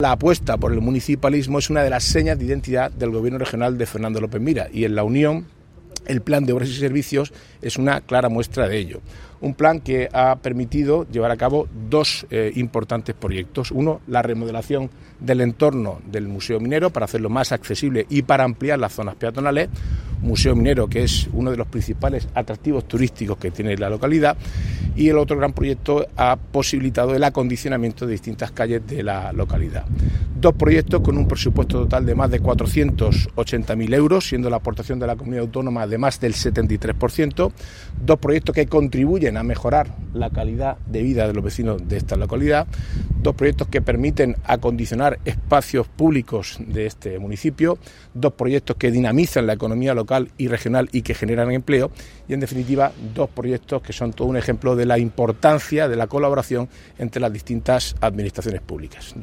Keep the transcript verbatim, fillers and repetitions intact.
La apuesta por el municipalismo es una de las señas de identidad del gobierno regional de Fernando López Mira, y en la Unión el plan de obras y servicios es una clara muestra de ello. Un plan que ha permitido llevar a cabo dos eh, importantes proyectos. Uno, la remodelación del entorno del Museo Minero para hacerlo más accesible y para ampliar las zonas peatonales. Museo Minero, que es uno de los principales atractivos turísticos que tiene la localidad, y el otro gran proyecto ha posibilitado el acondicionamiento de distintas calles de la localidad. Dos proyectos con un presupuesto total de más de cuatrocientos ochenta mil euros, siendo la aportación de la comunidad autónoma de más del setenta y tres por ciento. Dos proyectos que contribuyen a mejorar la calidad de vida de los vecinos de esta localidad. Dos proyectos que permiten acondicionar espacios públicos de este municipio. Dos proyectos que dinamizan la economía local y regional y que generan empleo. Y, en definitiva, dos proyectos que son todo un ejemplo de la importancia de la colaboración entre las distintas administraciones públicas.